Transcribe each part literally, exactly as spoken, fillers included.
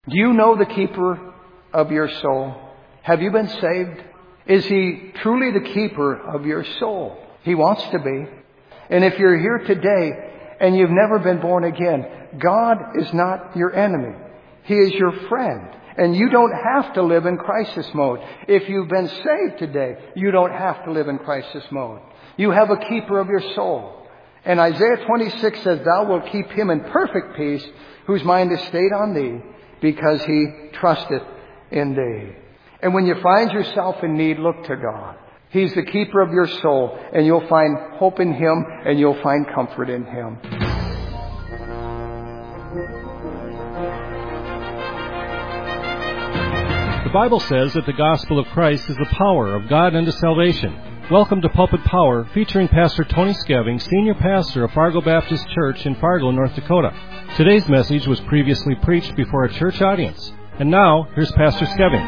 Do you know the keeper of your soul? Have you been saved? Is He truly the keeper of your soul? He wants to be. And if you're here today and you've never been born again, God is not your enemy. He is your friend. And you don't have to live in crisis mode. If you've been saved today, you don't have to live in crisis mode. You have a keeper of your soul. And Isaiah twenty-six says, Thou wilt keep him in perfect peace, whose mind is stayed on Thee, because he trusteth in Thee. And when you find yourself in need, look to God. He's the keeper of your soul, and you'll find hope in Him, and you'll find comfort in Him. The Bible says that the gospel of Christ is the power of God unto salvation. Welcome to Pulpit Power, featuring Pastor Tony Skeving, Senior Pastor of Fargo Baptist Church in Fargo, North Dakota. Today's message was previously preached before a church audience. And now, here's Pastor Skeving.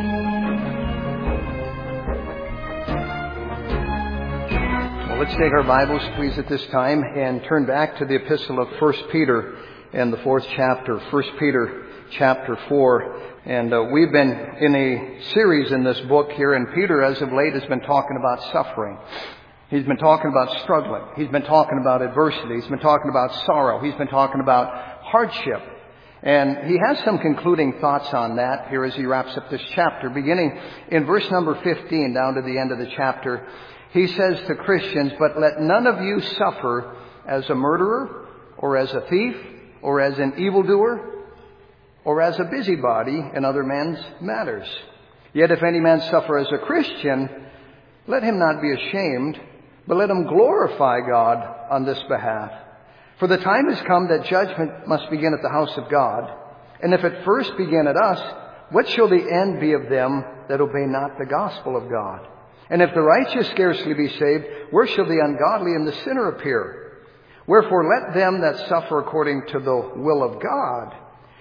Well, let's take our Bibles, please, at this time, and turn back to the epistle of First Peter and the fourth chapter, First Peter chapter four. And uh, we've been in a series in this book here, and Peter, as of late, has been talking about suffering. He's been talking about struggling. He's been talking about adversity. He's been talking about sorrow. He's been talking about hardship. And he has some concluding thoughts on that here as he wraps up this chapter. Beginning in verse number fifteen down to the end of the chapter, he says to Christians, But let none of you suffer as a murderer, or as a thief, or as an evildoer, or as a busybody in other men's matters. Yet if any man suffer as a Christian, let him not be ashamed, but let him glorify God on this behalf. For the time has come that judgment must begin at the house of God. And if it first begin at us, what shall the end be of them that obey not the gospel of God? And if the righteous scarcely be saved, where shall the ungodly and the sinner appear? Wherefore let them that suffer according to the will of God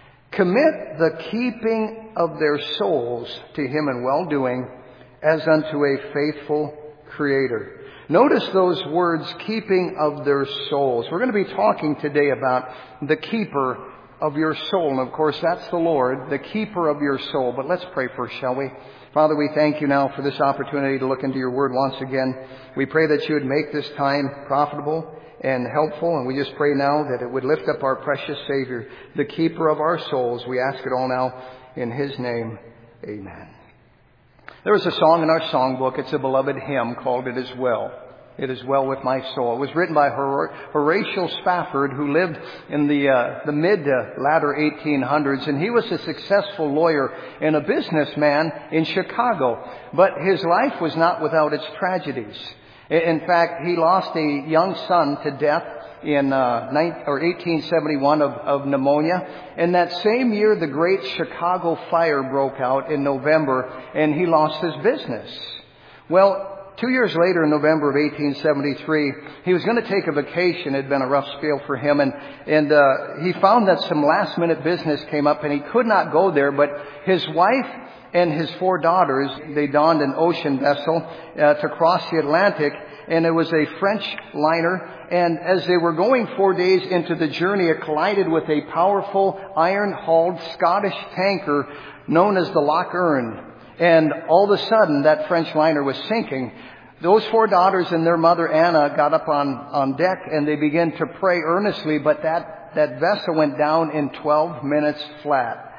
commit the keeping of their souls to Him in well-doing, as unto a faithful Creator. Notice those words, keeping of their souls. We're going to be talking today about the keeper of your soul. And of course, that's the Lord, the keeper of your soul. But let's pray first, shall we? Father, we thank You now for this opportunity to look into Your Word once again. We pray that You would make this time profitable and helpful, and we just pray now that it would lift up our precious Savior, the keeper of our souls. We ask it all now in His name. Amen. There was a song in our songbook. It's a beloved hymn called It Is Well. It Is Well With My Soul. It was written by Hor- Horatio Spafford, who lived in the uh, the mid to latter eighteen hundreds, and he was a successful lawyer and a businessman in Chicago. But his life was not without its tragedies. In fact, he lost a young son to death in uh, eighteen seventy-one of, of pneumonia. And that same year, the great Chicago fire broke out in November, and he lost his business. Well, two years later, in November of eighteen seventy-three, he was going to take a vacation. It had been a rough spell for him, and and uh, he found that some last-minute business came up, and he could not go there. But his wife and his four daughters, they donned an ocean vessel uh, to cross the Atlantic, and it was a French liner. And as they were going four days into the journey, it collided with a powerful iron-hulled Scottish tanker known as the Loch Earn. And all of a sudden, that French liner was sinking. Those four daughters and their mother, Anna, got up on, on deck, and they began to pray earnestly, but that, that vessel went down in twelve minutes flat.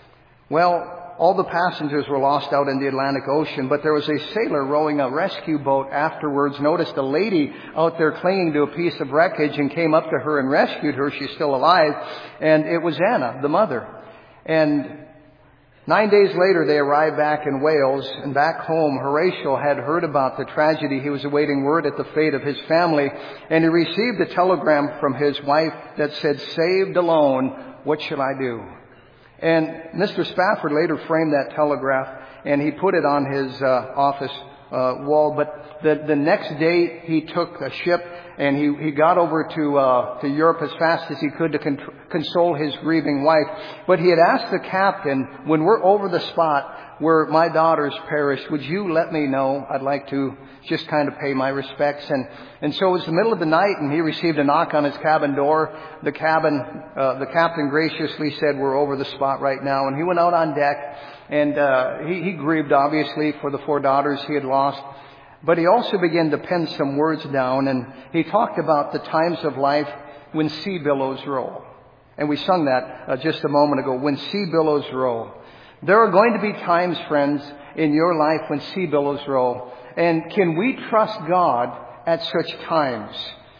Well, all the passengers were lost out in the Atlantic Ocean, but there was a sailor rowing a rescue boat afterwards, noticed a lady out there clinging to a piece of wreckage, and came up to her and rescued her. She's still alive. And it was Anna, the mother. And nine days later, they arrived back in Wales, and back home, Horatio had heard about the tragedy. He was awaiting word at the fate of his family, and he received a telegram from his wife that said, "Saved alone, what shall I do?" And Mister Spafford later framed that telegraph, and he put it on his uh, office uh, wall. But the, the next day, he took a ship and he, he got over to, uh, to Europe as fast as he could to con- console his grieving wife. But he had asked the captain, when we're over the spot where my daughters perished, would you let me know? I'd like to just kind of pay my respects. And, and so it was the middle of the night, and he received a knock on his cabin door. The cabin, uh, the captain graciously said, we're over the spot right now. And he went out on deck, and, uh, he, he grieved obviously for the four daughters he had lost. But he also began to pen some words down, and he talked about the times of life when sea billows roll. And we sung that uh, just a moment ago, when sea billows roll. There are going to be times, friends, in your life when sea billows roll. And can we trust God at such times?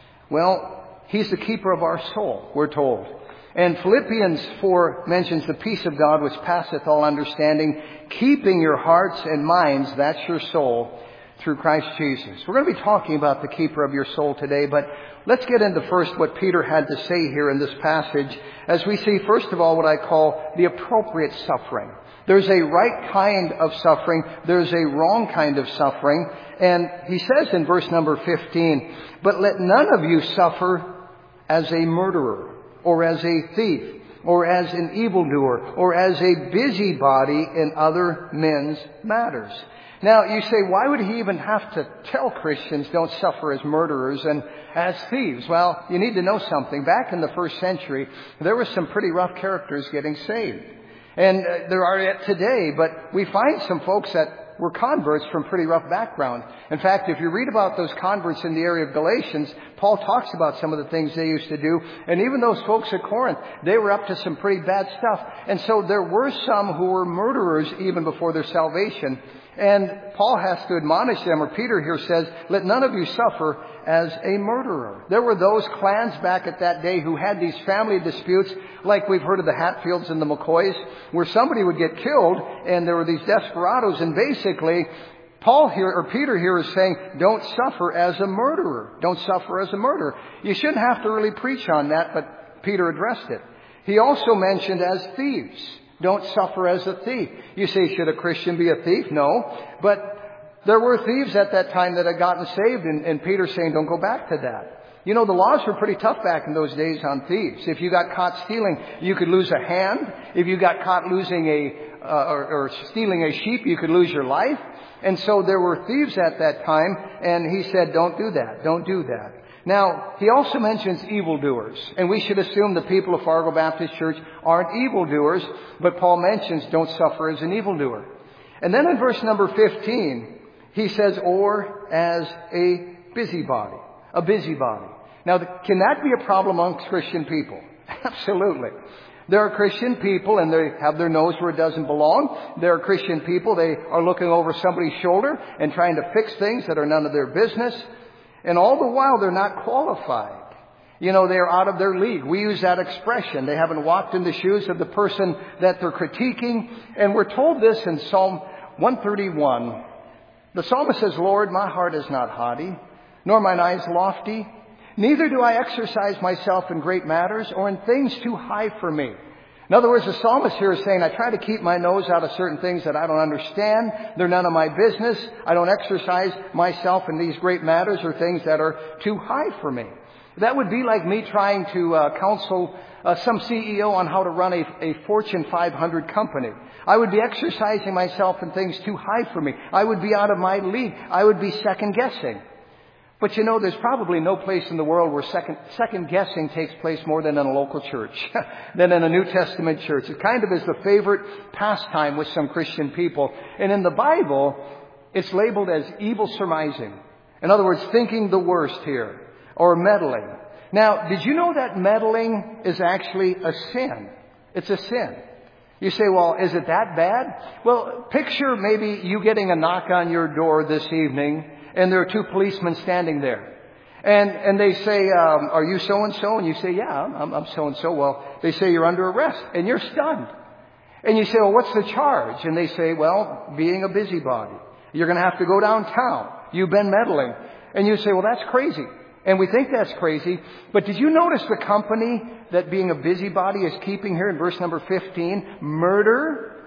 Well, He's the keeper of our soul, we're told. And Philippians four mentions the peace of God which passeth all understanding, keeping your hearts and minds, that's your soul, through Christ Jesus. We're going to be talking about the keeper of your soul today, but let's get into first what Peter had to say here in this passage as we see, first of all, what I call the appropriate suffering. There's a right kind of suffering. There's a wrong kind of suffering. And he says in verse number fifteen, but let none of you suffer as a murderer, or as a thief, or as an evildoer, or as a busybody in other men's matters. Now, you say, why would he even have to tell Christians don't suffer as murderers and as thieves? Well, you need to know something. Back in the first century, there were some pretty rough characters getting saved. And uh, there are yet today, but we find some folks that were converts from pretty rough background. In fact, if you read about those converts in the area of Galatians, Paul talks about some of the things they used to do. And even those folks at Corinth, they were up to some pretty bad stuff. And so there were some who were murderers even before their salvation. And Paul has to admonish them, or Peter here says, let none of you suffer as a murderer. There were those clans back at that day who had these family disputes, like we've heard of the Hatfields and the McCoys, where somebody would get killed, and there were these desperados. And basically, Paul here, or Peter here is saying, don't suffer as a murderer. Don't suffer as a murderer. You shouldn't have to really preach on that, but Peter addressed it. He also mentioned as thieves. Don't suffer as a thief. You say, should a Christian be a thief? No. But there were thieves at that time that had gotten saved, and, and Peter's saying, don't go back to that. You know, the laws were pretty tough back in those days on thieves. If you got caught stealing, you could lose a hand. If you got caught losing a, uh, or, or stealing a sheep, you could lose your life. And so there were thieves at that time, and he said, don't do that. Don't do that. Now, he also mentions evildoers, and we should assume the people of Fargo Baptist Church aren't evildoers, but Paul mentions don't suffer as an evildoer. And then in verse number fifteen, he says, or as a busybody, a busybody. Now, can that be a problem amongst Christian people? Absolutely. There are Christian people, and they have their nose where it doesn't belong. There are Christian people, they are looking over somebody's shoulder and trying to fix things that are none of their business. And all the while, they're not qualified. You know, they're out of their league. We use that expression. They haven't walked in the shoes of the person that they're critiquing. And we're told this in Psalm one thirty-one. The psalmist says, Lord, my heart is not haughty, nor mine eyes lofty. Neither do I exercise myself in great matters or in things too high for me. In other words, the psalmist here is saying, I try to keep my nose out of certain things that I don't understand. They're none of my business. I don't exercise myself in these great matters or things that are too high for me. That would be like me trying to uh, counsel uh, some C E O on how to run a, a Fortune five hundred company. I would be exercising myself in things too high for me. I would be out of my league. I would be second guessing. But you know, there's probably no place in the world where second, second guessing takes place more than in a local church, than in a New Testament church. It kind of is the favorite pastime with some Christian people. And in the Bible, it's labeled as evil surmising. In other words, thinking the worst here, or meddling. Now, did you know that meddling is actually a sin? It's a sin. You say, well, is it that bad? Well, picture maybe you getting a knock on your door this evening, and there are two policemen standing there. And and they say, um, are you so-and-so? And you say, yeah, I'm, I'm so-and-so. Well, they say you're under arrest. And you're stunned. And you say, well, what's the charge? And they say, well, being a busybody. You're going to have to go downtown. You've been meddling. And you say, well, that's crazy. And we think that's crazy. But did you notice the company that being a busybody is keeping here in verse number fifteen? Murder,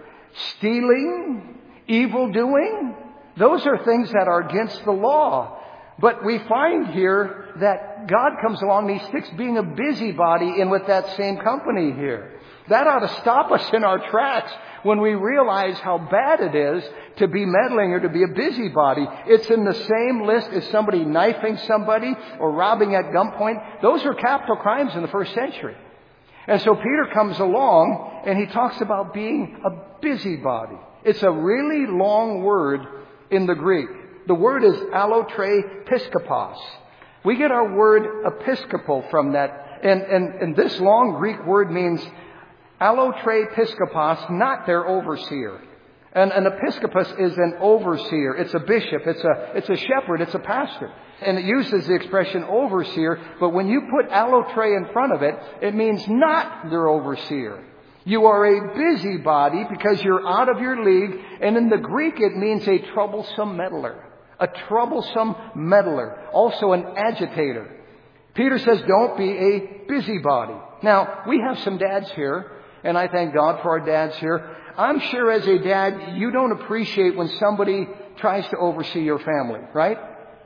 stealing, evildoing. Those are things that are against the law. But we find here that God comes along and He sticks being a busybody in with that same company here. That ought to stop us in our tracks when we realize how bad it is to be meddling or to be a busybody. It's in the same list as somebody knifing somebody or robbing at gunpoint. Those are capital crimes in the first century. And so Peter comes along and he talks about being a busybody. It's a really long word in the Greek. The word is allotre piskopos. We get our word episcopal from that. And, and, and this long Greek word means allotre piskopos, not their overseer. And an episcopos is an overseer. It's a bishop. It's a, it's a shepherd. It's a pastor. And it uses the expression overseer. But when you put allotre in front of it, it means not their overseer. You are a busybody because you're out of your league. And in the Greek, it means a troublesome meddler. A troublesome meddler. Also an agitator. Peter says, don't be a busybody. Now, we have some dads here. And I thank God for our dads here. I'm sure as a dad, you don't appreciate when somebody tries to oversee your family, right?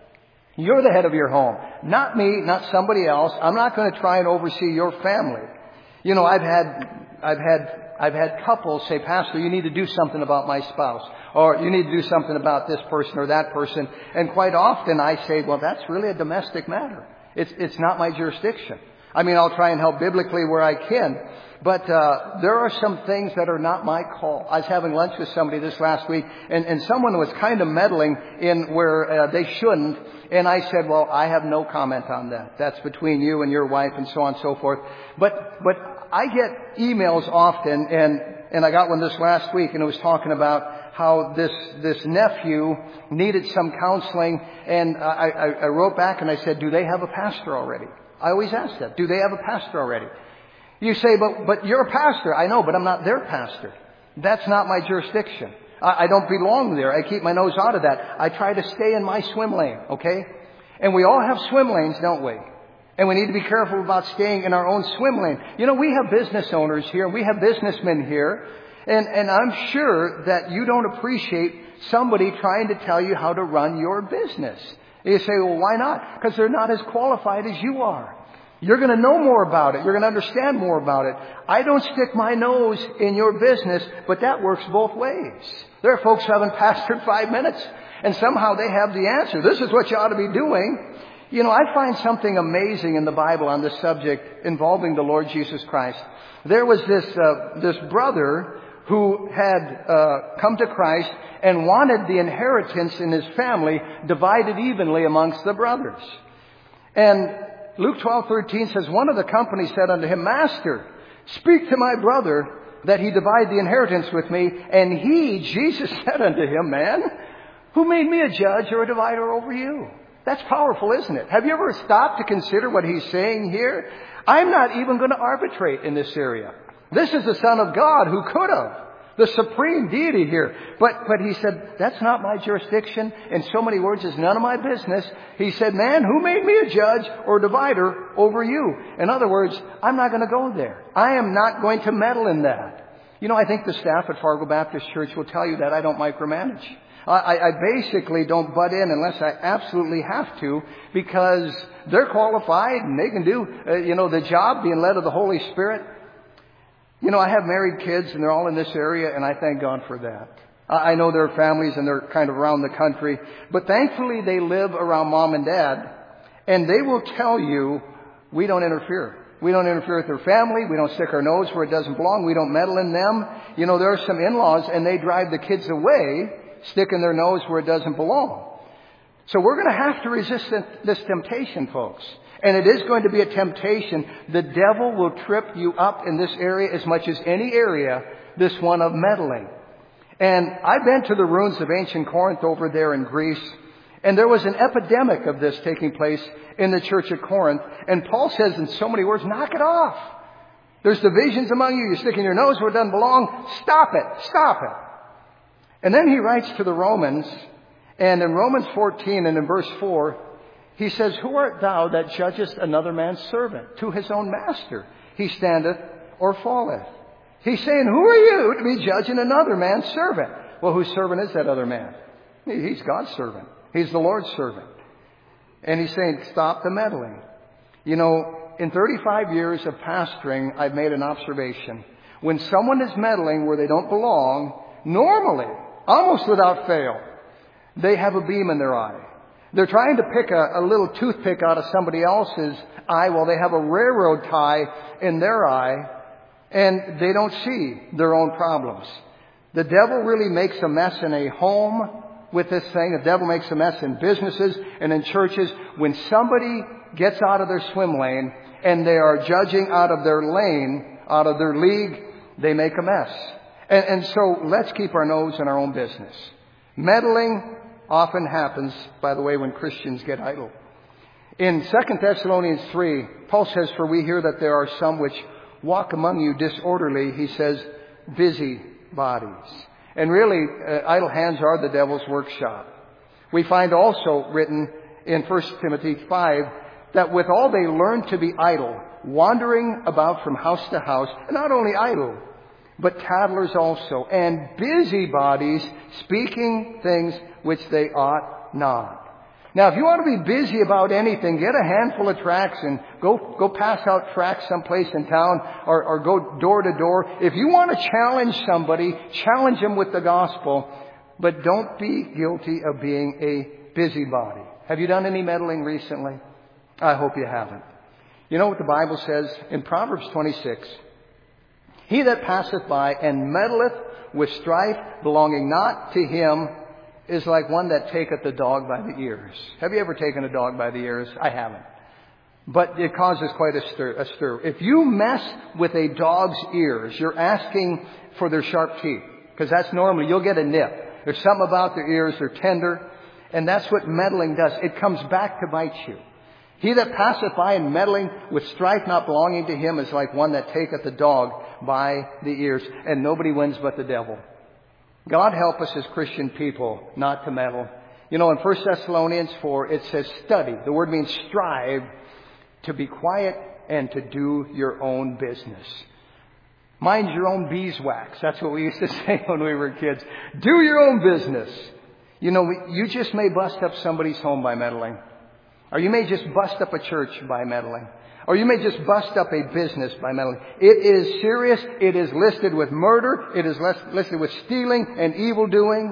You're the head of your home. Not me, not somebody else. I'm not going to try and oversee your family. You know, I've had, I've had, I've had couples say, Pastor, you need to do something about my spouse. Or you need to do something about this person or that person. And quite often I say, well, that's really a domestic matter. It's, it's not my jurisdiction. I mean, I'll try and help biblically where I can. But uh there are some things that are not my call. I was having lunch with somebody this last week, and, and someone was kind of meddling in where uh, they shouldn't. And I said, well, I have no comment on that. That's between you and your wife and so on and so forth. But but I get emails often, and, and I got one this last week, and it was talking about how this this nephew needed some counseling. And I, I, I wrote back and I said, do they have a pastor already? I always ask that. Do they have a pastor already? You say, but, but you're a pastor. I know, but I'm not their pastor. That's not my jurisdiction. I, I don't belong there. I keep my nose out of that. I try to stay in my swim lane, okay? And we all have swim lanes, don't we? And we need to be careful about staying in our own swim lane. You know, we have business owners here. We have businessmen here. And, and I'm sure that you don't appreciate somebody trying to tell you how to run your business. You say, well, why not? Because they're not as qualified as you are. You're going to know more about it. You're going to understand more about it. I don't stick my nose in your business, but that works both ways. There are folks who haven't pastored five minutes, and somehow they have the answer. This is what you ought to be doing. You know, I find something amazing in the Bible on this subject involving the Lord Jesus Christ. There was this uh, this brother who had uh, come to Christ and wanted the inheritance in his family divided evenly amongst the brothers. And Luke twelve thirteen says, one of the company said unto him, Master, speak to my brother that he divide the inheritance with me. And he, Jesus, said unto him, Man, who made me a judge or a divider over you? That's powerful, isn't it? Have you ever stopped to consider what he's saying here? I'm not even going to arbitrate in this area. This is the Son of God who could have. The supreme deity here. But, but he said, that's not my jurisdiction. In so many words, it's none of my business. He said, man, who made me a judge or divider over you? In other words, I'm not going to go there. I am not going to meddle in that. You know, I think the staff at Fargo Baptist Church will tell you that I don't micromanage. I, I basically don't butt in unless I absolutely have to, because they're qualified and they can do, uh, you know, the job being led of the Holy Spirit. You know, I have married kids, and they're all in this area, and I thank God for that. I know their families, and they're kind of around the country. But thankfully, they live around mom and dad, and they will tell you, we don't interfere. We don't interfere with their family. We don't stick our nose where it doesn't belong. We don't meddle in them. You know, there are some in-laws, and they drive the kids away, sticking their nose where it doesn't belong. So we're going to have to resist this temptation, folks. And it is going to be a temptation. The devil will trip you up in this area as much as any area, this one of meddling. And I've been to the ruins of ancient Corinth over there in Greece, and there was an epidemic of this taking place in the church at Corinth. And Paul says in so many words, knock it off. There's divisions among you. You're sticking your nose where it doesn't belong. Stop it. Stop it. And then he writes to the Romans, and in Romans fourteen and in verse four, he says, who art thou that judgest another man's servant? To his own master he standeth or falleth. He's saying, who are you to be judging another man's servant? Well, whose servant is that other man? He's God's servant. He's the Lord's servant. And he's saying, stop the meddling. You know, in thirty-five years of pastoring, I've made an observation. When someone is meddling where they don't belong, normally, almost without fail, they have a beam in their eye. They're trying to pick a, a little toothpick out of somebody else's eye while they have a railroad tie in their eye, and they don't see their own problems. The devil really makes a mess in a home with this thing. The devil makes a mess in businesses and in churches. When somebody gets out of their swim lane and they are judging out of their lane, out of their league, they make a mess. And, and so let's keep our nose in our own business. Meddling often happens, by the way, when Christians get idle. In Second Thessalonians three, Paul says, "For we hear that there are some which walk among you disorderly," he says, "busy bodies." And really, uh, idle hands are the devil's workshop. We find also written in First Timothy five that with all they learn to be idle, wandering about from house to house, and not only idle, but tattlers also, and busybodies, speaking things which they ought not. Now, if you want to be busy about anything, get a handful of tracts and go go pass out tracts someplace in town, or, or go door to door. If you want to challenge somebody, challenge them with the gospel, but don't be guilty of being a busybody. Have you done any meddling recently? I hope you haven't. You know what the Bible says in Proverbs twenty-six? "He that passeth by and meddleth with strife belonging not to him is like one that taketh the dog by the ears." Have you ever taken a dog by the ears? I haven't. But it causes quite a stir. A stir. If you mess with a dog's ears, you're asking for their sharp teeth. Because that's normally, you'll get a nip. There's something about their ears, they're tender. And that's what meddling does. It comes back to bite you. "He that passeth by and meddling with strife not belonging to him is like one that taketh the dog by the ears." And nobody wins but the devil. God help us as Christian people not to meddle. You know, in First Thessalonians four, it says study. The word means strive, to be quiet and to do your own business. Mind your own beeswax. That's what we used to say when we were kids. Do your own business. You know, you just may bust up somebody's home by meddling. Or you may just bust up a church by meddling. Or you may just bust up a business by meddling. It is serious. It is listed with murder. It is listed with stealing and evil doing.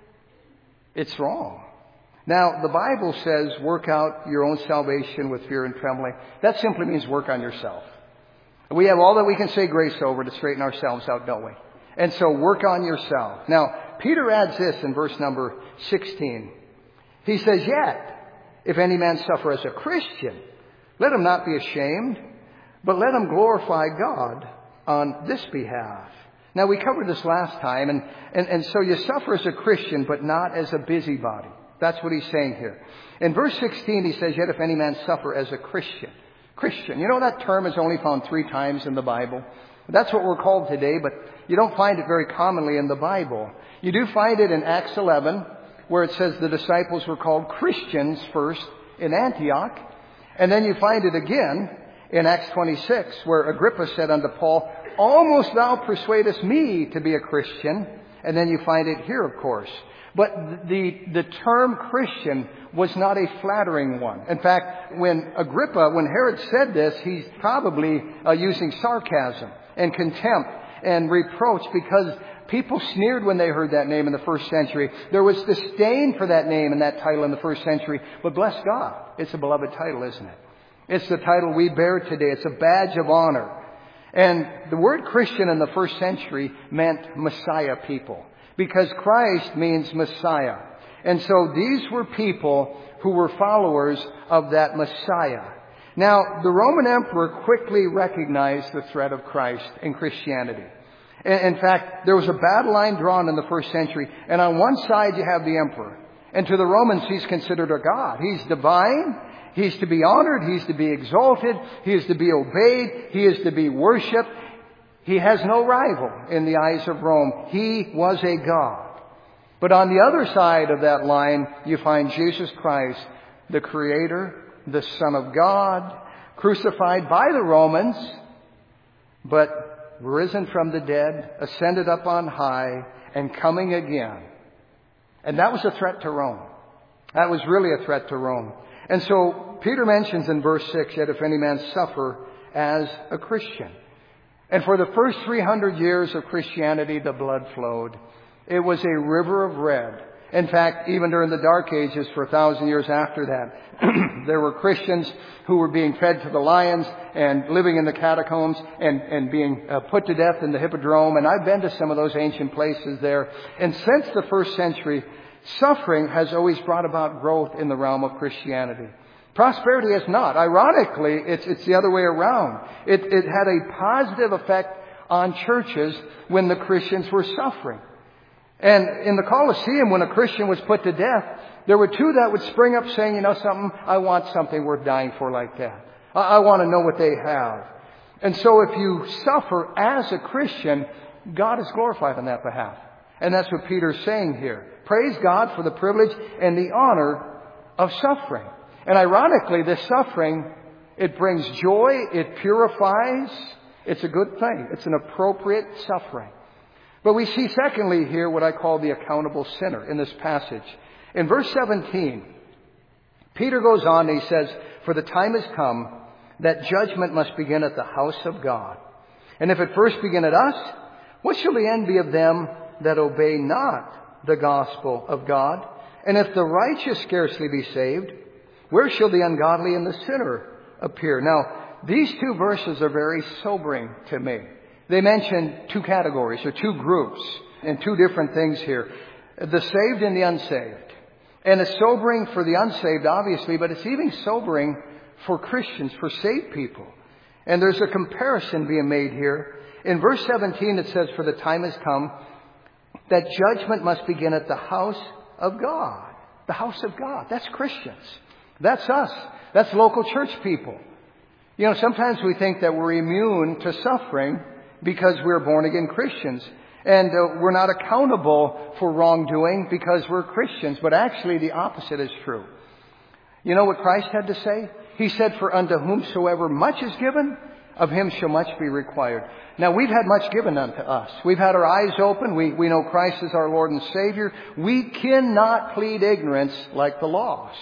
It's wrong. Now, the Bible says work out your own salvation with fear and trembling. That simply means work on yourself. We have all that we can say grace over to straighten ourselves out, don't we? And so work on yourself. Now, Peter adds this in verse number sixteen. He says, "Yet, if any man suffer as a Christian, let him not be ashamed, but let him glorify God on this behalf." Now, we covered this last time, and, and, and so you suffer as a Christian, but not as a busybody. That's what he's saying here. In verse sixteen, he says, "Yet if any man suffer as a Christian." Christian. You know, that term is only found three times in the Bible. That's what we're called today, but you don't find it very commonly in the Bible. You do find it in Acts eleven, where it says the disciples were called Christians first in Antioch. And then you find it again in Acts twenty-six, where Agrippa said unto Paul, "Almost thou persuadest me to be a Christian." And then you find it here, of course. But the, the term Christian was not a flattering one. In fact, when Agrippa, when Herod said this, he's probably uh, using sarcasm and contempt and reproach, because people sneered when they heard that name in the first century. There was disdain for that name and that title in the first century. But bless God, it's a beloved title, isn't it? It's the title we bear today. It's a badge of honor. And the word Christian in the first century meant Messiah people, because Christ means Messiah. And so these were people who were followers of that Messiah. Now, the Roman emperor quickly recognized the threat of Christ in Christianity. In fact, there was a battle line drawn in the first century, and on one side you have the emperor. And to the Romans, he's considered a god. He's divine. He's to be honored. He's to be exalted. He is to be obeyed. He is to be worshipped. He has no rival in the eyes of Rome. He was a god. But on the other side of that line, you find Jesus Christ, the Creator, the Son of God, crucified by the Romans, but risen from the dead, ascended up on high, and coming again. And that was a threat to Rome. That was really a threat to Rome. And so Peter mentions in verse six, yet if any man suffer as a Christian. And for the first three hundred years of Christianity, the blood flowed. It was a river of red. In fact, even during the Dark Ages, for a thousand years after that, there were Christians who were being fed to the lions and living in the catacombs and, and being uh, put to death in the Hippodrome. And I've been to some of those ancient places there. And since the first century, suffering has always brought about growth in the realm of Christianity. Prosperity has not. Ironically, it's, it's the other way around. It, it had a positive effect on churches when the Christians were suffering. And in the Colosseum, when a Christian was put to death, there were two that would spring up saying, you know something, I want something worth dying for like that. I, I want to know what they have. And so if you suffer as a Christian, God is glorified on that behalf. And that's what Peter's saying here. Praise God for the privilege and the honor of suffering. And ironically, this suffering, it brings joy, it purifies. It's a good thing. It's an appropriate suffering. But we see secondly here what I call the accountable sinner in this passage. In verse seventeen, Peter goes on and he says, for the time has come that judgment must begin at the house of God. And if it first begin at us, what shall the end be of them that obey not the gospel of God? And if the righteous scarcely be saved, where shall the ungodly and the sinner appear? Now, these two verses are very sobering to me. They mention two categories or two groups and two different things here. The saved and the unsaved. And it's sobering for the unsaved, obviously, but it's even sobering for Christians, for saved people. And there's a comparison being made here. In verse seventeen, it says, for the time has come that judgment must begin at the house of God. The house of God. That's Christians. That's us. That's local church people. You know, sometimes we think that we're immune to suffering because we're born-again Christians. And uh, we're not accountable for wrongdoing because we're Christians. But actually the opposite is true. You know what Christ had to say? He said, for unto whomsoever much is given, of him shall much be required. Now, we've had much given unto us. We've had our eyes open. We, we know Christ is our Lord and Savior. We cannot plead ignorance like the lost.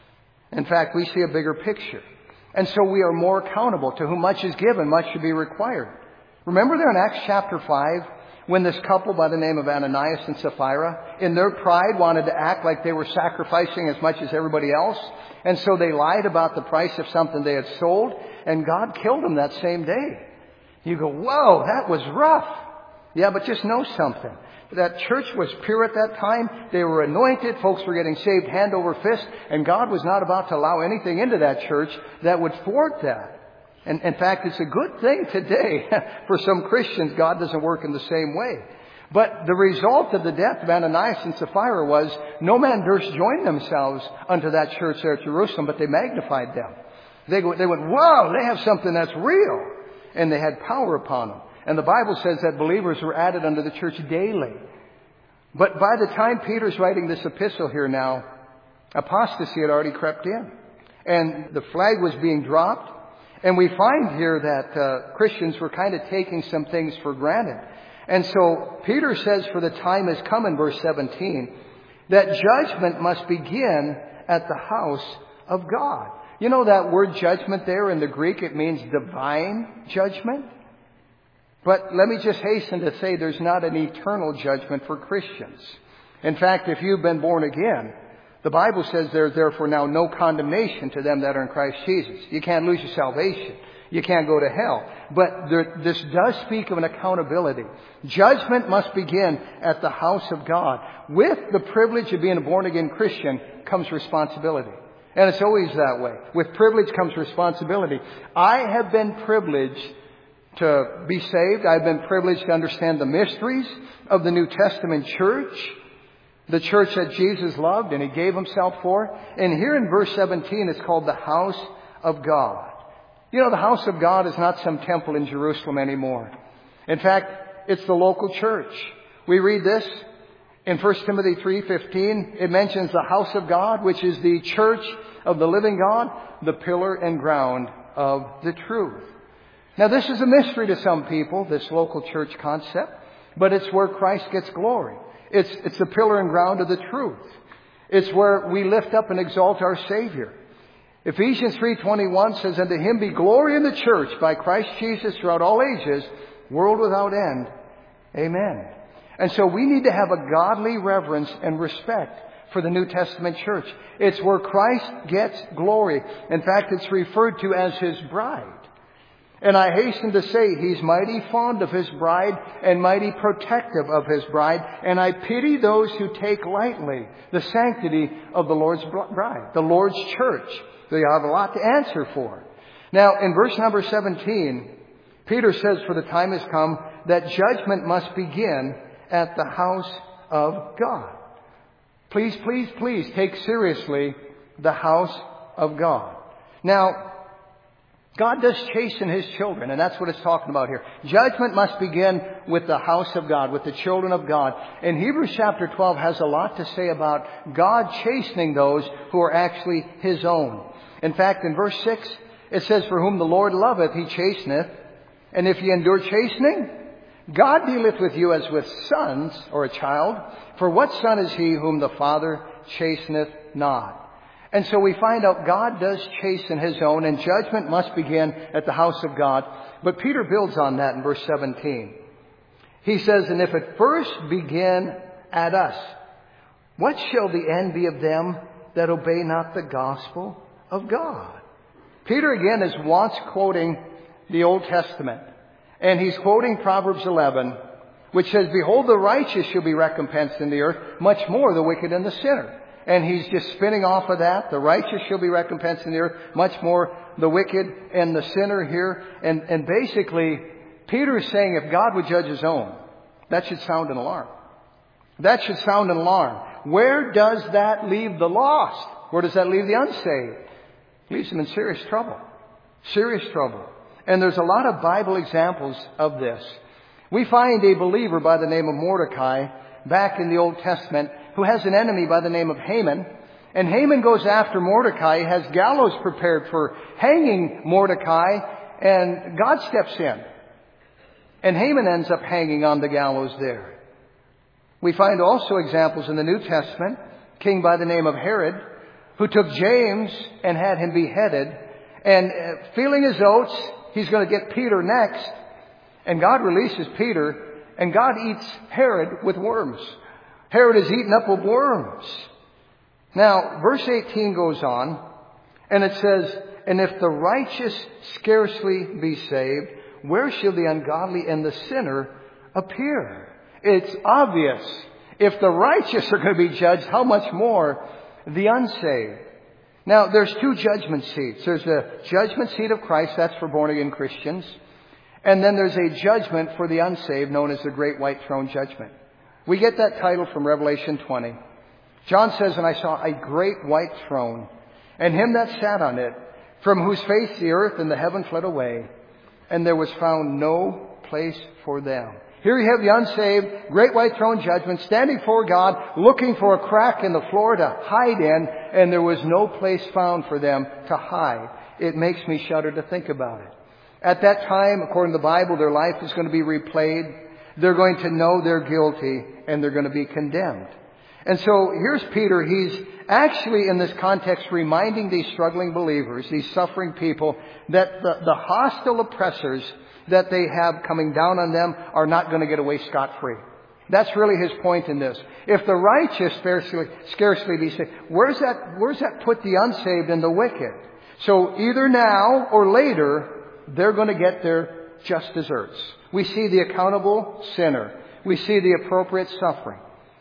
In fact, we see a bigger picture. And so we are more accountable. To whom much is given, much should be required. Remember there in Acts chapter five, when this couple by the name of Ananias and Sapphira, in their pride, wanted to act like they were sacrificing as much as everybody else. And so they lied about the price of something they had sold, and God killed them that same day. You go, whoa, that was rough. Yeah, but just know something. That church was pure at that time. They were anointed. Folks were getting saved hand over fist. And God was not about to allow anything into that church that would thwart that. And in fact, it's a good thing today. For some Christians, God doesn't work in the same way. But the result of the death of Ananias and Sapphira was no man durst join themselves unto that church there at Jerusalem, but they magnified them. They, go, they went, whoa, they have something that's real. And they had power upon them. And the Bible says that believers were added unto the church daily. But by the time Peter's writing this epistle here now, apostasy had already crept in. And the flag was being dropped. And we find here that uh, Christians were kind of taking some things for granted. And so Peter says, for the time has come in verse seventeen, that judgment must begin at the house of God. You know that word judgment there in the Greek, it means divine judgment. But let me just hasten to say there's not an eternal judgment for Christians. In fact, if you've been born again, the Bible says there's therefore now no condemnation to them that are in Christ Jesus. You can't lose your salvation. You can't go to hell. But there, this does speak of an accountability. Judgment must begin at the house of God. With the privilege of being a born-again Christian comes responsibility. And it's always that way. With privilege comes responsibility. I have been privileged to be saved. I've been privileged to understand the mysteries of the New Testament church. The church that Jesus loved and He gave Himself for. And here in verse seventeen, it's called the house of God. You know, the house of God is not some temple in Jerusalem anymore. In fact, it's the local church. We read this in First Timothy three fifteen. It mentions the house of God, which is the church of the living God, the pillar and ground of the truth. Now, this is a mystery to some people, this local church concept, but it's where Christ gets glory. It's, it's the pillar and ground of the truth. It's where we lift up and exalt our Savior. Ephesians three twenty-one says, "And to him be glory in the church by Christ Jesus throughout all ages, world without end. Amen." And so we need to have a godly reverence and respect for the New Testament church. It's where Christ gets glory. In fact, it's referred to as His bride. And I hasten to say He's mighty fond of His bride and mighty protective of His bride. And I pity those who take lightly the sanctity of the Lord's bride, the Lord's church. They have a lot to answer for. Now, in verse number seventeen, Peter says, "For the time has come that judgment must begin at the house of God." Please, please, please take seriously the house of God. Now, God does chasten His children, and that's what it's talking about here. Judgment must begin with the house of God, with the children of God. And Hebrews chapter twelve has a lot to say about God chastening those who are actually His own. In fact, in verse six, it says, "For whom the Lord loveth, He chasteneth. And if ye endure chastening, God dealeth with you as with sons," or a child. "For what son is he whom the Father chasteneth not?" And so we find out God does chasten His own, and judgment must begin at the house of God. But Peter builds on that in verse seventeen. He says, "And if it first begin at us, what shall the end be of them that obey not the gospel of God?" Peter again is once quoting the Old Testament. And he's quoting Proverbs eleven, which says, "Behold, the righteous shall be recompensed in the earth, much more the wicked and the sinner." And he's just spinning off of that. The righteous shall be recompensed in the earth, much more the wicked and the sinner here. And, and basically, Peter is saying if God would judge His own, that should sound an alarm. That should sound an alarm. Where does that leave the lost? Where does that leave the unsaved? It leaves them in serious trouble. Serious trouble. And there's a lot of Bible examples of this. We find a believer by the name of Mordecai back in the Old Testament who has an enemy by the name of Haman. And Haman goes after Mordecai. He has gallows prepared for hanging Mordecai. And God steps in. And Haman ends up hanging on the gallows there. We find also examples in the New Testament. King by the name of Herod, who took James and had him beheaded. And feeling his oats, he's going to get Peter next. And God releases Peter. And God eats Herod with worms. Herod is eaten up with worms. Now, verse eighteen goes on. And it says, "And if the righteous scarcely be saved, where shall the ungodly and the sinner appear?" It's obvious. If the righteous are going to be judged, how much more the unsaved? Now, there's two judgment seats. There's a judgment seat of Christ. That's for born-again Christians. And then there's a judgment for the unsaved known as the Great White Throne Judgment. We get that title from Revelation twenty. John says, "And I saw a great white throne, and Him that sat on it, from whose face the earth and the heaven fled away, and there was found no place for them." Here you have the unsaved, Great White Throne Judgment, standing before God, looking for a crack in the floor to hide in, and there was no place found for them to hide. It makes me shudder to think about it. At that time, according to the Bible, their life is going to be replayed. They're going to know they're guilty, and they're going to be condemned. And so here's Peter. He's actually, in this context, reminding these struggling believers, these suffering people, that the, the hostile oppressors that they have coming down on them are not going to get away scot-free. That's really his point in this. If the righteous scarcely, scarcely be saved, where's that, where's that put the unsaved and the wicked? So either now or later, they're going to get their just deserts. We see the accountable sinner. We see the appropriate suffering.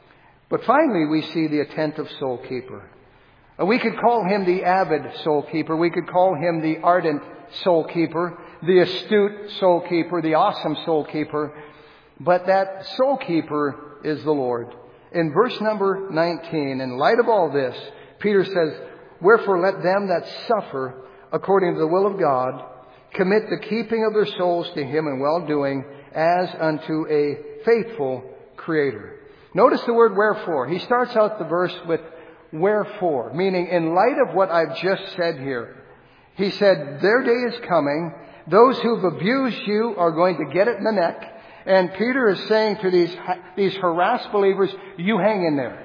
But finally, we see the attentive soul keeper. We could call him the avid soul keeper. We could call him the ardent soul keeper, the astute soul keeper, the awesome soul keeper. But that soul keeper is the Lord. In verse number nineteen, in light of all this, Peter says, "Wherefore let them that suffer according to the will of God commit the keeping of their souls to Him in well-doing as unto a faithful Creator." Notice the word wherefore. He starts out the verse with wherefore, meaning in light of what I've just said here. He said, their day is coming. Those who've abused you are going to get it in the neck. And Peter is saying to these, these harassed believers, you hang in there.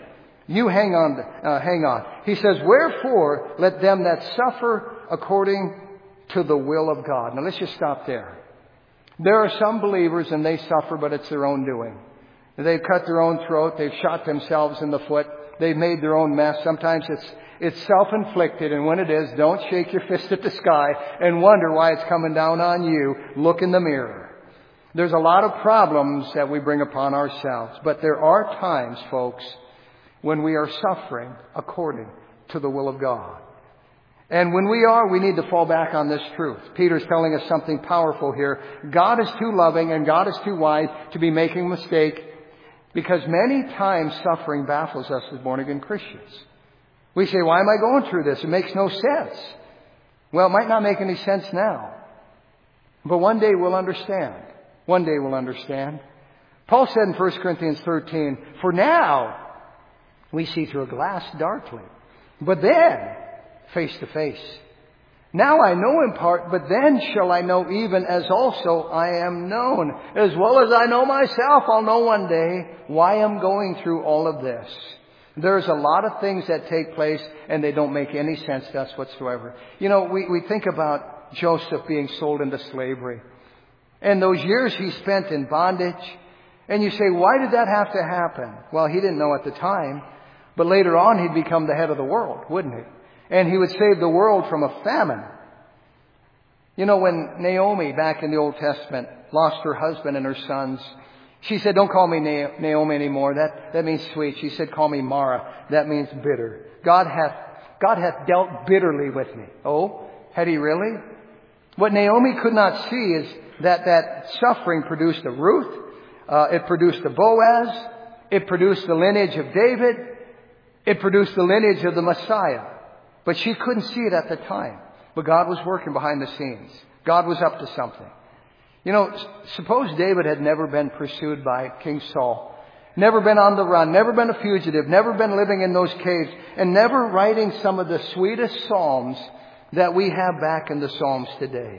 You hang on, uh, hang on. He says, wherefore let them that suffer according to the will of God. Now let's just stop there. There are some believers and they suffer, but it's their own doing. They've cut their own throat. They've shot themselves in the foot. They've made their own mess. Sometimes it's it's self-inflicted, and when it is, don't shake your fist at the sky and wonder why it's coming down on you. Look in the mirror. There's a lot of problems that we bring upon ourselves, but there are times, folks, when we are suffering according to the will of God. And when we are, we need to fall back on this truth. Peter's telling us something powerful here. God is too loving and God is too wise to be making a mistake, because many times suffering baffles us as born-again Christians. We say, why am I going through this? It makes no sense. Well, it might not make any sense now. But one day we'll understand. One day we'll understand. Paul said in First Corinthians thirteen, for now we see through a glass darkly, but then face to face. Now I know in part, but then shall I know even as also I am known. As well as I know myself, I'll know one day why I'm going through all of this. There's a lot of things that take place and they don't make any sense to us whatsoever. You know, we, we think about Joseph being sold into slavery. And those years he spent in bondage. And you say, why did that have to happen? Well, he didn't know at the time. But later on he'd become the head of the world, wouldn't he? And he would save the world from a famine. You know, when Naomi, back in the Old Testament, lost her husband and her sons, she said, don't call me Naomi anymore. That, that means sweet. She said, call me Mara. That means bitter. God hath, God hath dealt bitterly with me. Oh, had he really? What Naomi could not see is that that suffering produced a Ruth. Uh, it produced a Boaz. It produced the lineage of David. It produced the lineage of the Messiah. But she couldn't see it at the time. But God was working behind the scenes. God was up to something. You know, suppose David had never been pursued by King Saul, never been on the run, never been a fugitive, never been living in those caves, and never writing some of the sweetest psalms that we have back in the Psalms today.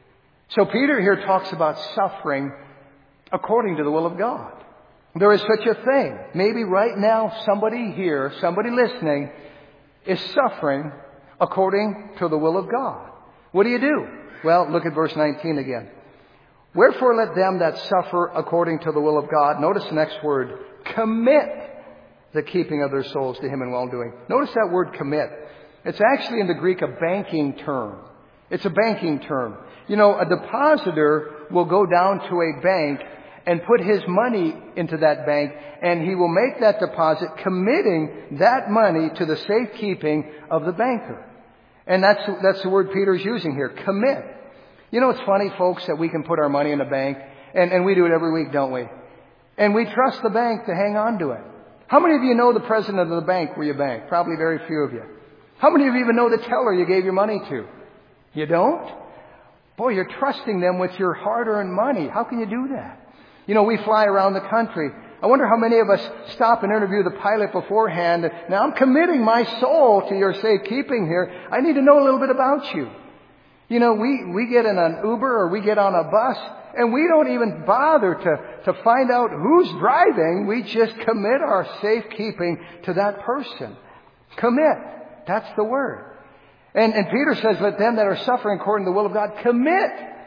So Peter here talks about suffering according to the will of God. There is such a thing. Maybe right now somebody here, somebody listening, is suffering according to the will of God. What do you do? Well, look at verse nineteen again. Wherefore let them that suffer according to the will of God, notice the next word, commit the keeping of their souls to Him in well-doing. Notice that word commit. It's actually in the Greek a banking term. It's a banking term. You know, a depositor will go down to a bank and put his money into that bank, and he will make that deposit, committing that money to the safekeeping of the banker. And that's, that's the word Peter's using here, commit. You know, it's funny, folks, that we can put our money in a bank, and, and we do it every week, don't we? And we trust the bank to hang on to it. How many of you know the president of the bank where you bank? Probably very few of you. How many of you even know the teller you gave your money to? You don't? Boy, you're trusting them with your hard-earned money. How can you do that? You know, we fly around the country. I wonder how many of us stop and interview the pilot beforehand. Now, I'm committing my soul to your safekeeping here. I need to know a little bit about you. You know, we, we get in an Uber or we get on a bus and we don't even bother to, to find out who's driving. We just commit our safekeeping to that person. Commit. That's the word. And, and Peter says, let them that are suffering according to the will of God commit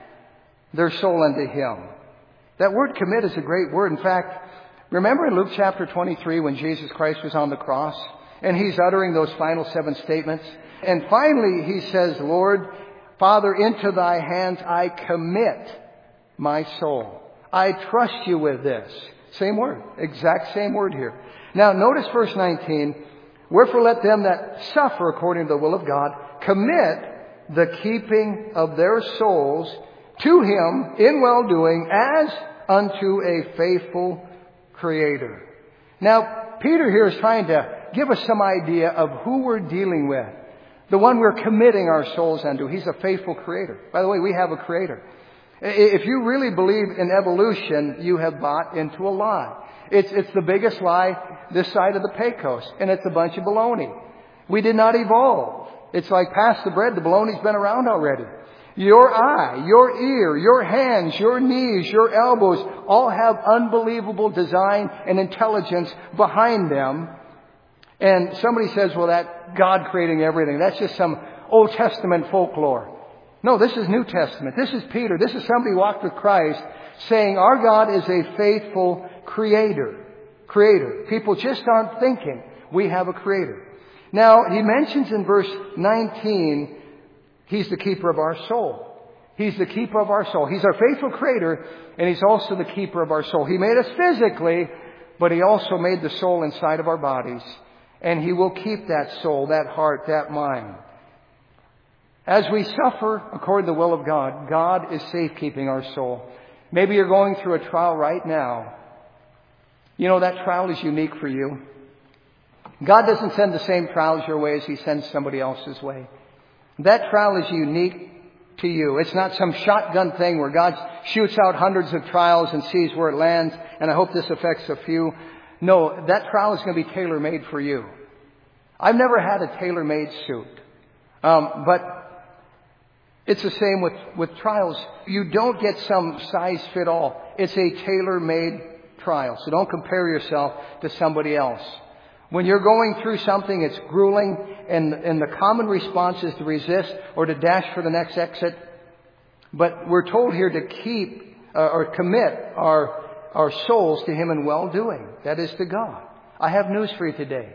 their soul unto Him. That word commit is a great word. In fact, remember in Luke chapter twenty-three when Jesus Christ was on the cross and He's uttering those final seven statements. And finally He says, Lord, Father, into Thy hands I commit my soul. I trust You with this. Same word. Exact same word here. Now notice verse nineteen. Wherefore let them that suffer according to the will of God commit the keeping of their souls to Him in well-doing as unto a faithful Creator. Now, Peter here is trying to give us some idea of who we're dealing with. The one we're committing our souls unto. He's a faithful Creator. By the way, we have a Creator. If you really believe in evolution, you have bought into a lie. It's, it's the biggest lie this side of the Pecos, and it's a bunch of baloney. We did not evolve. It's like pass the bread, the baloney's been around already. Your eye, your ear, your hands, your knees, your elbows all have unbelievable design and intelligence behind them. And somebody says, well, that God creating everything, that's just some Old Testament folklore. No, this is New Testament. This is Peter. This is somebody who walked with Christ saying our God is a faithful creator. Creator. People just aren't thinking we have a creator. Now, he mentions in verse nineteen, he's the keeper of our soul. He's the keeper of our soul. He's our faithful creator, and he's also the keeper of our soul. He made us physically, but he also made the soul inside of our bodies. And he will keep that soul, that heart, that mind. As we suffer according to the will of God, God is safekeeping our soul. Maybe you're going through a trial right now. You know, that trial is unique for you. God doesn't send the same trials your way as he sends somebody else's way. That trial is unique to you. It's not some shotgun thing where God shoots out hundreds of trials and sees where it lands, and I hope this affects a few. No, that trial is going to be tailor-made for you. I've never had a tailor-made suit. Um, but it's the same with, with trials. You don't get some size-fit-all. It's a tailor-made trial. So don't compare yourself to somebody else. When you're going through something, it's grueling, and, and the common response is to resist or to dash for the next exit. But we're told here to keep uh, or commit our, our souls to him in well-doing. That is to God. I have news for you today.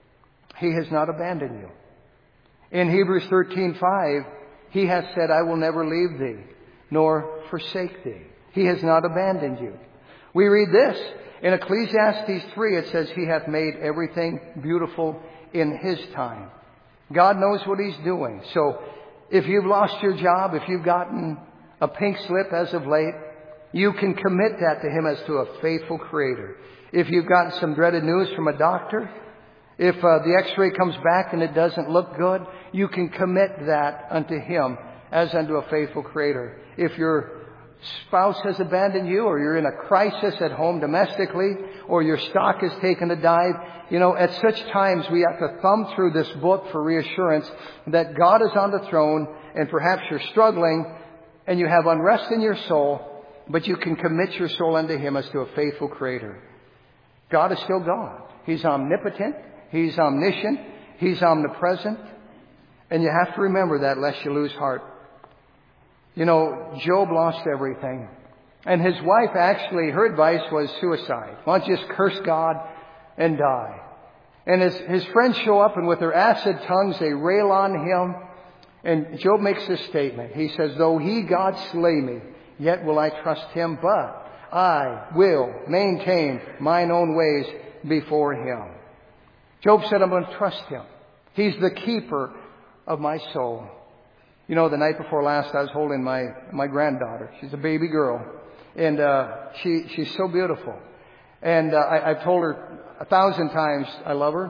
He has not abandoned you. In Hebrews thirteen five, he has said, I will never leave thee, nor forsake thee. He has not abandoned you. We read this. In Ecclesiastes three, it says, he hath made everything beautiful in his time. God knows what he's doing. So if you've lost your job, if you've gotten a pink slip as of late, you can commit that to him as to a faithful creator. If you've gotten some dreaded news from a doctor, if uh, the x-ray comes back and it doesn't look good, you can commit that unto him as unto a faithful creator. If your spouse has abandoned you, or you're in a crisis at home domestically, or your stock has taken a dive, you know, at such times we have to thumb through this book for reassurance that God is on the throne, and perhaps you're struggling and you have unrest in your soul, but you can commit your soul unto him as to a faithful creator. God is still God. He's omnipotent. He's omniscient. He's omnipresent. And you have to remember that lest you lose heart. You know, Job lost everything. And his wife actually, her advice was suicide. Why don't you just curse God and die? And his, his friends show up, and with their acid tongues they rail on him. And Job makes this statement. He says, though he, God, slay me, yet will I trust him, but I will maintain mine own ways before him. Job said, I'm going to trust him. He's the keeper of my soul. You know, the night before last, I was holding my, my granddaughter. She's a baby girl. And uh, she she's so beautiful. And uh, I, I've told her a thousand times I love her.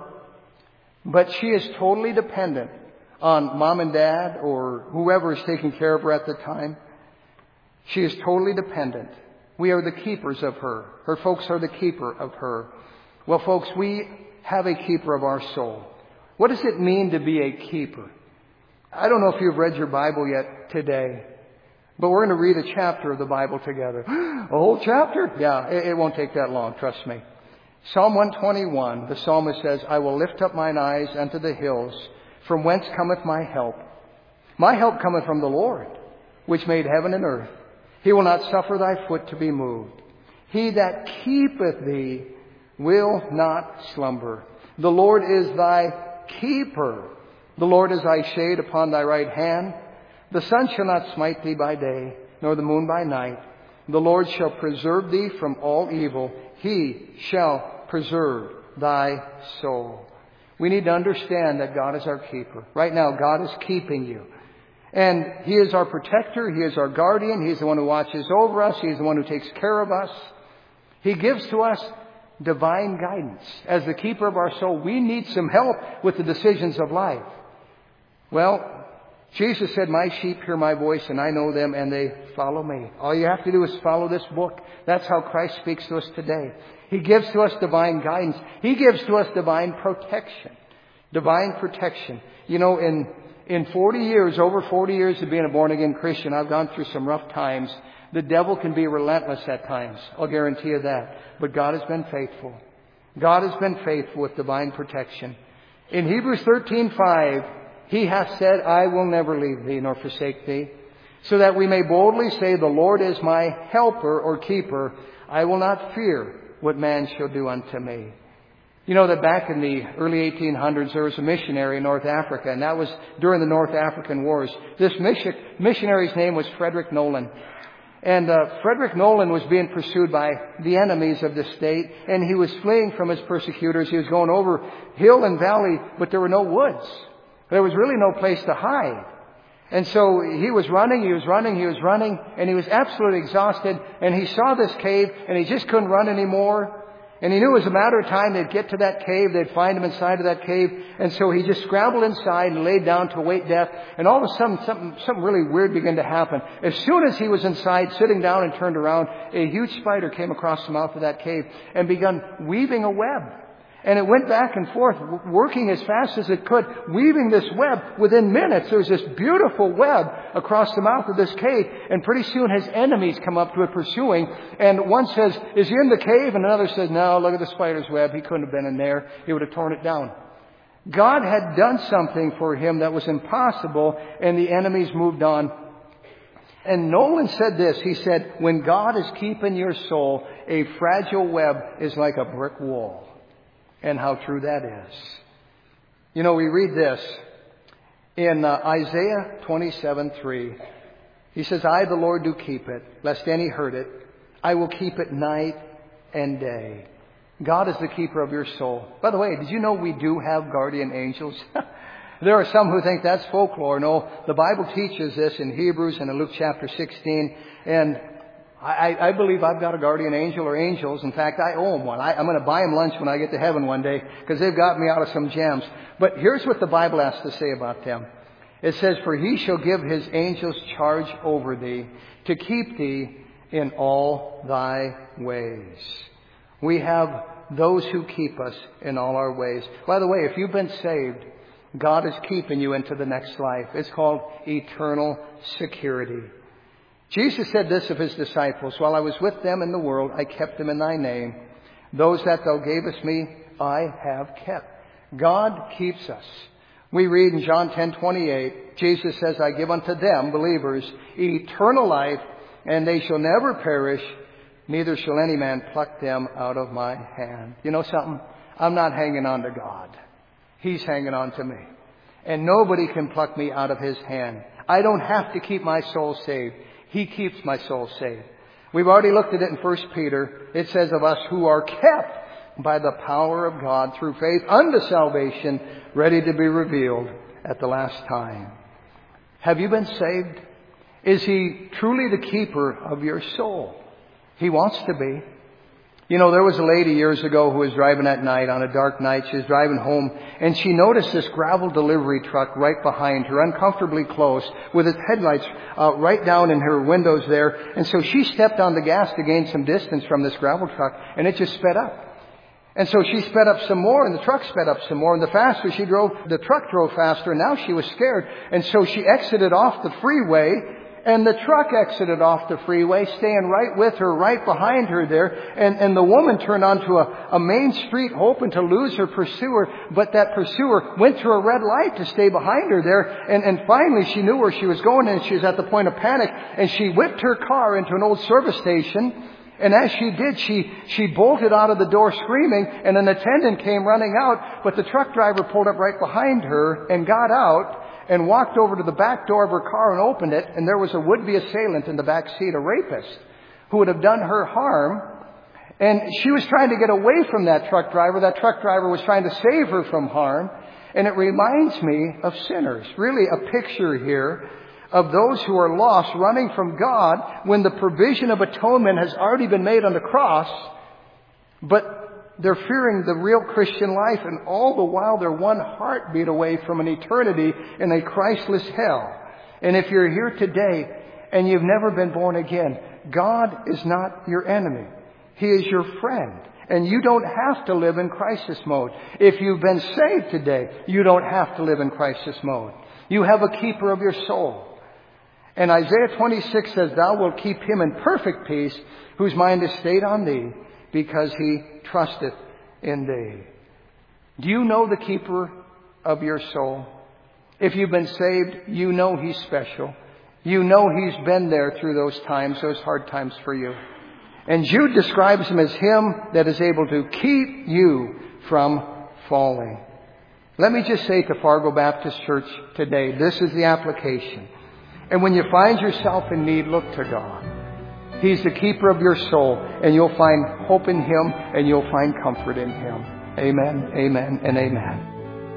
But she is totally dependent on mom and dad or whoever is taking care of her at the time. She is totally dependent. We are the keepers of her. Her folks are the keeper of her. Well, folks, we have a keeper of our soul. What does it mean to be a keeper? I don't know if you've read your Bible yet today, but we're going to read a chapter of the Bible together. A whole chapter? Yeah, it, it won't take that long, trust me. Psalm one twenty-one, the psalmist says, I will lift up mine eyes unto the hills, from whence cometh my help. My help cometh from the Lord, which made heaven and earth. He will not suffer thy foot to be moved. He that keepeth thee will not slumber. The Lord is thy keeper. The Lord is thy shade upon thy right hand. The sun shall not smite thee by day, nor the moon by night. The Lord shall preserve thee from all evil. He shall preserve thy soul. We need to understand that God is our keeper. Right now, God is keeping you. And He is our protector. He is our guardian. He is the one who watches over us. He is the one who takes care of us. He gives to us divine guidance. As the keeper of our soul, we need some help with the decisions of life. Well, Jesus said, my sheep hear my voice, and I know them, and they follow me. All you have to do is follow this book. That's how Christ speaks to us today. He gives to us divine guidance. He gives to us divine protection. Divine protection. You know, in, in forty years, over forty years of being a born-again Christian, I've gone through some rough times. The devil can be relentless at times. I'll guarantee you that. But God has been faithful. God has been faithful with divine protection. In Hebrews thirteen five, He hath said, I will never leave thee nor forsake thee, so that we may boldly say, the Lord is my helper or keeper. I will not fear what man shall do unto me. You know that back in the early eighteen hundreds, there was a missionary in North Africa, and that was during the North African Wars. This missionary's name was Frederick Nolan. And uh, Frederick Nolan was being pursued by the enemies of the state, and he was fleeing from his persecutors. He was going over hill and valley, but there were no woods. There was really no place to hide. And so he was running, he was running, he was running, and he was absolutely exhausted. And he saw this cave, and he just couldn't run anymore. And he knew it was a matter of time they'd get to that cave, they'd find him inside of that cave. And so he just scrambled inside and laid down to await death. And all of a sudden, something, something really weird began to happen. As soon as he was inside, sitting down and turned around, a huge spider came across the mouth of that cave and began weaving a web. And it went back and forth, working as fast as it could, weaving this web. Within minutes, there was this beautiful web across the mouth of this cave. And pretty soon his enemies come up to it pursuing. And one says, is he in the cave? And another says, no, look at the spider's web. He couldn't have been in there. He would have torn it down. God had done something for him that was impossible, and the enemies moved on. And Nolan said this. He said, when God is keeping your soul, a fragile web is like a brick wall. And how true that is. You know, we read this in uh, Isaiah twenty-seven three. He says, I, the Lord, do keep it, lest any hurt it. I will keep it night and day. God is the keeper of your soul. By the way, did you know we do have guardian angels? There are some who think that's folklore. No, the Bible teaches this in Hebrews and in Luke chapter sixteen. And I, I believe I've got a guardian angel or angels. In fact, I owe them one. I, I'm going to buy them lunch when I get to heaven one day because they've got me out of some jams. But here's what the Bible has to say about them. It says, for he shall give his angels charge over thee to keep thee in all thy ways. We have those who keep us in all our ways. By the way, if you've been saved, God is keeping you into the next life. It's called eternal security. Jesus said this of his disciples, while I was with them in the world, I kept them in thy name. Those that thou gavest me, I have kept. God keeps us. We read in John ten twenty-eight, Jesus says, I give unto them, believers, eternal life, and they shall never perish, neither shall any man pluck them out of my hand. You know something? I'm not hanging on to God. He's hanging on to me. And nobody can pluck me out of his hand. I don't have to keep my soul saved. He keeps my soul saved. We've already looked at it in First Peter. It says of us who are kept by the power of God through faith unto salvation, ready to be revealed at the last time. Have you been saved? Is He truly the keeper of your soul? He wants to be. You know, there was a lady years ago who was driving at night, on a dark night. She was driving home, and she noticed this gravel delivery truck right behind her, uncomfortably close, with its headlights uh, right down in her windows there. And so she stepped on the gas to gain some distance from this gravel truck, and it just sped up. And so she sped up some more, and the truck sped up some more. And the faster she drove, the truck drove faster, and now she was scared. And so she exited off the freeway, and the truck exited off the freeway, staying right with her, right behind her there. And, and the woman turned onto a, a main street hoping to lose her pursuer. But that pursuer went through a red light to stay behind her there. And, and finally she knew where she was going, and she was at the point of panic. And she whipped her car into an old service station. And as she did, she, she bolted out of the door screaming, and an attendant came running out. But the truck driver pulled up right behind her and got out and walked over to the back door of her car and opened it, and there was a would-be assailant in the back seat, a rapist, who would have done her harm. And she was trying to get away from that truck driver. That truck driver was trying to save her from harm. And it reminds me of sinners. Really a picture here of those who are lost, running from God when the provision of atonement has already been made on the cross, but they're fearing the real Christian life, and all the while they're one heartbeat away from an eternity in a Christless hell. And if you're here today and you've never been born again, God is not your enemy. He is your friend. And you don't have to live in crisis mode. If you've been saved today, you don't have to live in crisis mode. You have a keeper of your soul. And Isaiah twenty-six says, thou wilt keep him in perfect peace, whose mind is stayed on thee, because he trusteth and day. Do you know the keeper of your soul? If you've been saved, you know He's special. You know He's been there through those times, those hard times for you. And Jude describes Him as Him that is able to keep you from falling. Let me just say to Fargo Baptist Church today, this is the application. And when you find yourself in need, look to God. He's the keeper of your soul, and you'll find hope in Him, and you'll find comfort in Him. Amen, amen, and amen.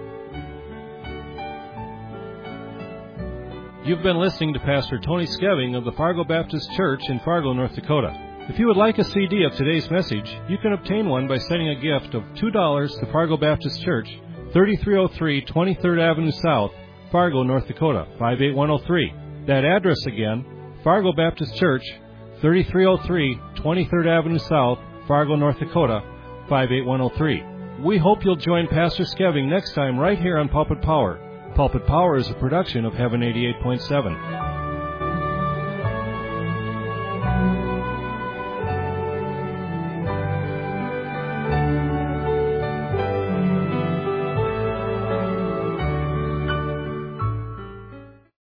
You've been listening to Pastor Tony Skeving of the Fargo Baptist Church in Fargo, North Dakota. If you would like a C D of today's message, you can obtain one by sending a gift of two dollars to Fargo Baptist Church, thirty-three oh three twenty-third Avenue South, Fargo, North Dakota, five eight one oh three. That address again, Fargo Baptist Church, thirty-three oh three twenty-third Avenue South, Fargo, North Dakota, five eight one oh three. We hope you'll join Pastor Skeving next time right here on Pulpit Power. Pulpit Power is a production of Heaven eighty-eight point seven.